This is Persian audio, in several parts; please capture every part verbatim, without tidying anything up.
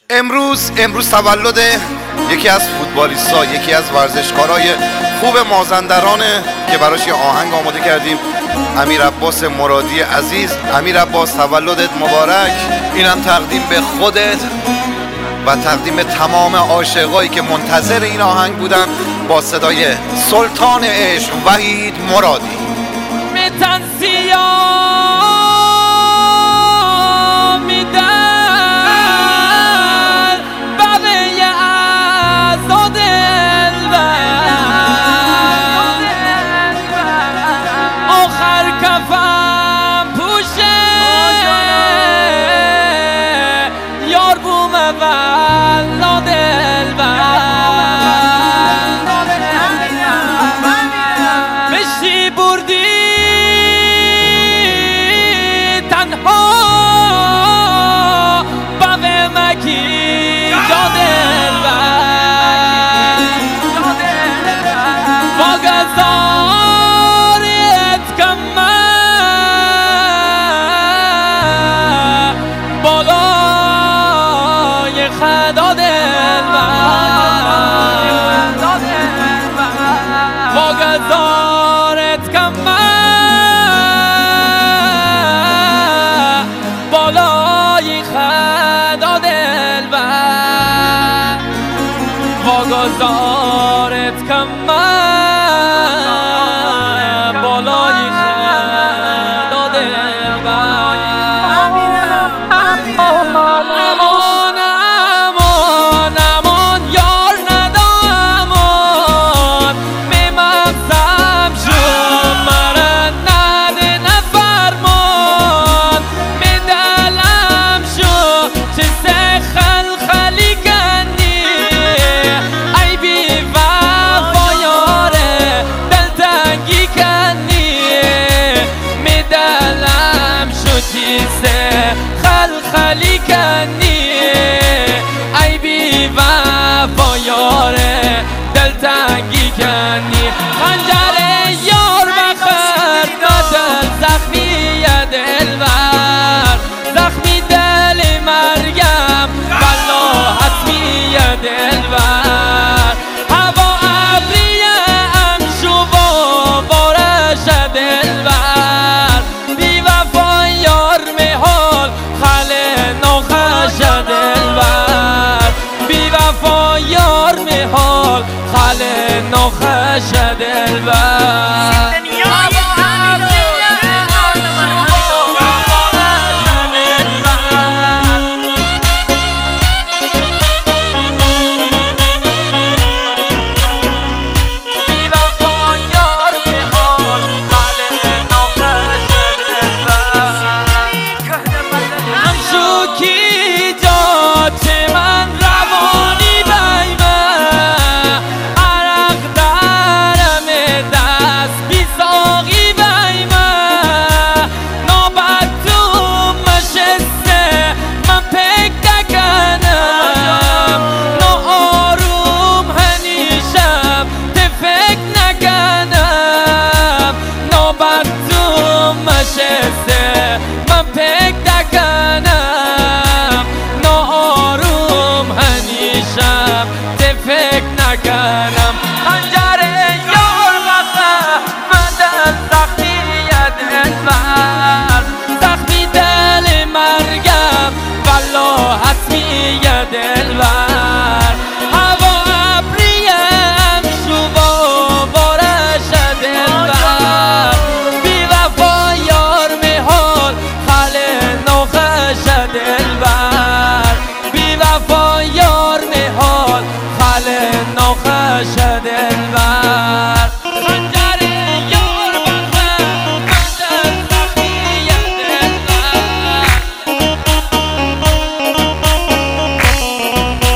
امروز امروز تولد یکی از فوتبالیست‌ها، یکی از ورزشکارای خوب مازندرانه که براش یه آهنگ آماده کردیم. امیر عباس مرادی عزیز، امیر عباس تولدت مبارک. اینم تقدیم به خودت و تقدیم تمام عاشقایی که منتظر این آهنگ بودن با صدای سلطان عشق وحید مرادی. میتن سیاه میدن بقیه از دلبر آخر کفم پوشه یار بوم ولا دلبر بشی بردی واگذارت کم من بالای خدا دلبر امان امان امان یار ندا امان به مغزم شو مرا نده نفرمان به دلم شو چه سخل خلی کنی ای بی وفا یاره دلتنگی کنی می دلم شو چی سخل خلی کنی ای بی وفا یاره دلتنگی کنی خنجر یار بخر ندل زخمی دلبر زخمی دل مرگم بلا حتمی دلبر هوا ابریه امشو و بارش دلبر بی وفا یار مهال خل نخش دلبر بی وفا یار مهال خل نخش دلبر من پک نکنم ناآروم همیشم ته فکر نکنم خنجر یار بخر من دل زخمی دلبر زخمی دل مرگم والا حتمی دلبر هوا ابریم شو و بارش دلبر بی وفا یار مهال خل نخش دلبر بی وفا یار مهال خل نخش دلبر خنجر یار بخر من دل زخمی دلبر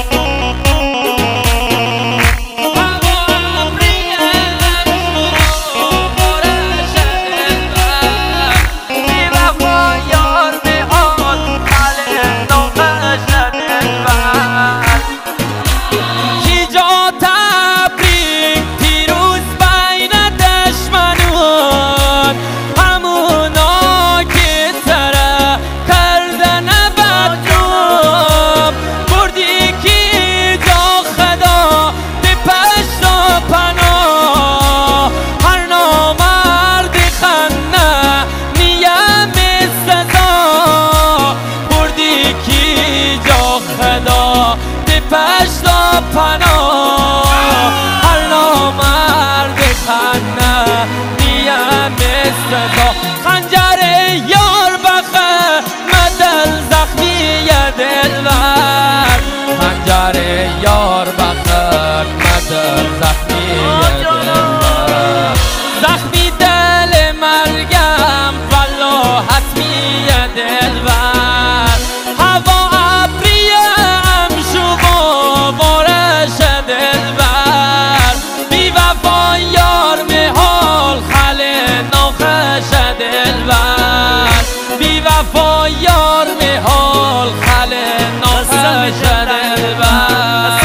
پشت و پناه هر نامرد خنه نیم مثل تو خنجر یار بخه مدل زخمی دلبر خنجر یار بخه مدل زخمی دلبر زخمی دل مرگم والله حتمی دلبر هوا ابریم شو بارش دلبر بی وفا یار مهال خل ناخش دلبر بی وفا یار مهال خل ناخش دلبر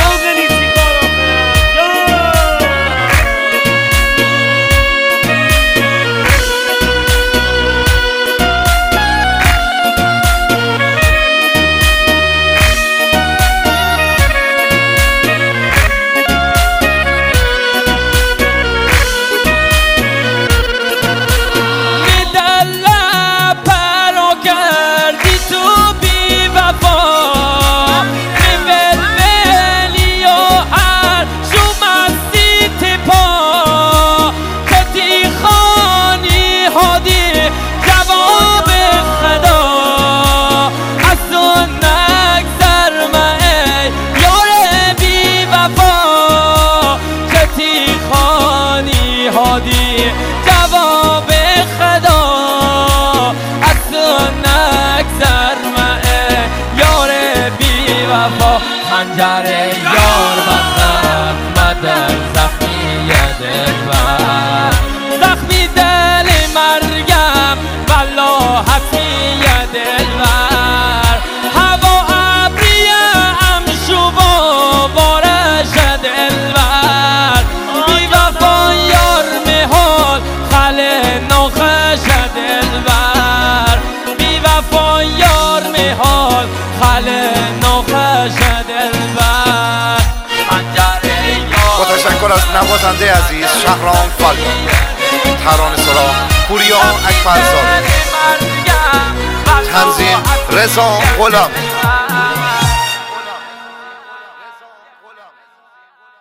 هادی جواب خدا از تو نگذر معه یار بی وفا خنجر یار بخت مدل زخمی دلبر زخمی دل مرگم والله حتمی دلبر هوا ابریم شو بارش دلبر بی وفا یار مهال خل ناخش دلبر بی وفا یار مهال خل ناخش دلبر با تشکر از نوازنده عزیز شهرام فلا، ترانه سرا پوریا اکبرزاده، تنظیم رضا غلام.